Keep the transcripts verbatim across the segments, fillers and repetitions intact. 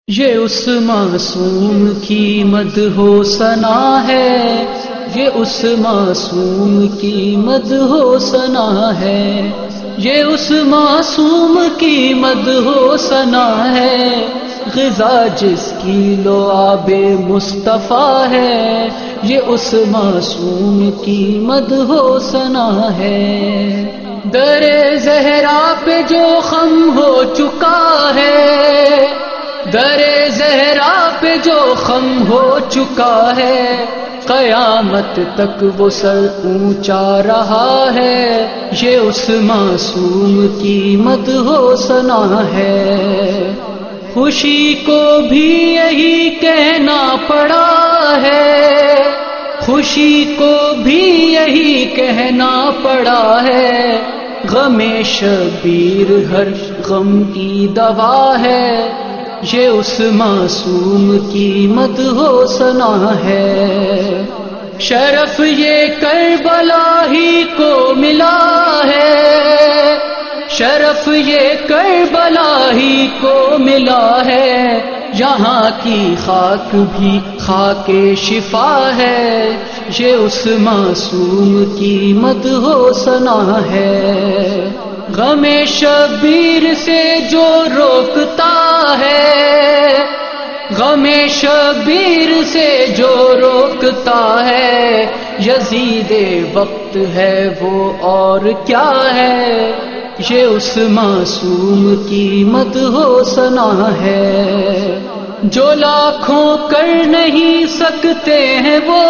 یہ اس معصوم کی مدح و ثنا ہے، یہ اس معصوم کی مدح و ثنا ہے، یہ اس معصوم کی مدح و ثنا ہے، غذا جس کی لعاب مصطفیٰ ہے، یہ اس معصوم کی مدح و ثنا ہے۔ در زہرا پہ جو خم ہو چکا ہے، در زہرا پہ جو خم ہو چکا ہے، قیامت تک وہ سر اونچا رہا ہے، یہ اس معصوم کی مدح و ثنا ہے۔ خوشی کو بھی یہی کہنا پڑا ہے، خوشی کو بھی یہی کہنا پڑا ہے، غم شبیر ہر غم کی دوا ہے، یہ اس معصوم کی مدح و ثنا ہے۔ شرف یہ کربلا ہی کو ملا ہے، شرف یہ کربلا ہی کو ملا ہے، یہاں کی خاک بھی خاک شفا ہے، یہ اس معصوم کی مدح و ثنا ہے۔ غم شبیر سے جو روکتا ہے، غم شبیر سے جو روکتا ہے، یزید وقت ہے وہ اور کیا ہے، یہ اس معصوم کی مدح و ثنا ہے۔ جو لاکھوں کر نہیں سکتے ہیں وہ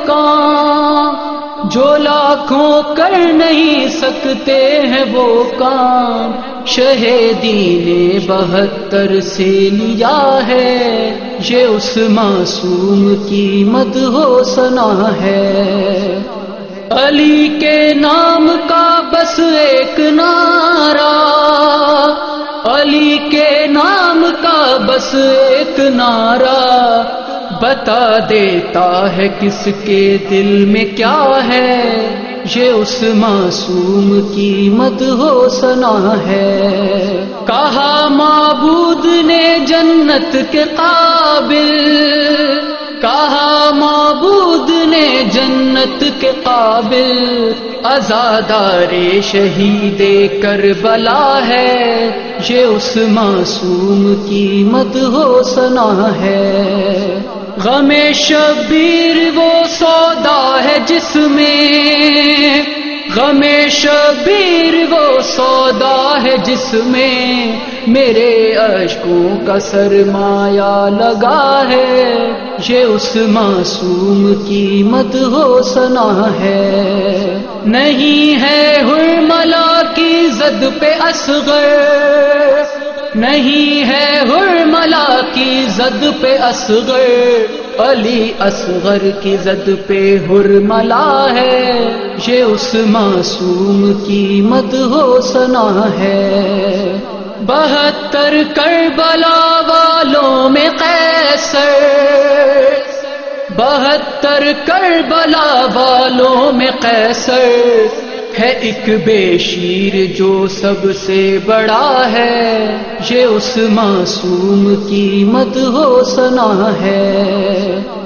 کام، جو لاکھوں کر نہیں سکتے ہیں وہ کام، شہیدی نے بہتر سے لیا ہے، یہ اس معصوم کی مدح و ثنا ہے۔ علی کے نام کا بس ایک نعرہ، علی کے نام کا بس ایک نعرہ، بتا دیتا ہے کس کے دل میں کیا ہے، یہ اس معصوم کی مدح و ثنا ہے۔ کہا معبود نے جنت کے قابل، کہا معبود نے جنت کے قابل، عزادار شہید کربلا ہے، یہ اس معصوم کی مدح و ثنا ہے۔ غم شبیر وہ سودا ہے جس میں، غم شبیر وہ سودا ہے جس میں، میرے اشکوں کا سرمایہ لگا ہے، یہ اس معصوم کی مدح و ثنا ہے۔ نہیں ہے حرملا کی زد پہ اصغر، نہیں ہے حرملا کی زد پہ اصغر، علی اصغر کی زد پہ حرملا ہے، یہ اس معصوم کی مدح و ثنا ہے۔ بہتر کربلا والوں میں قیصر، بہتر کربلا والوں میں قیصر، ہے ایک بے شیر جو سب سے بڑا ہے، یہ اس معصوم کی مدح و ثنا ہے۔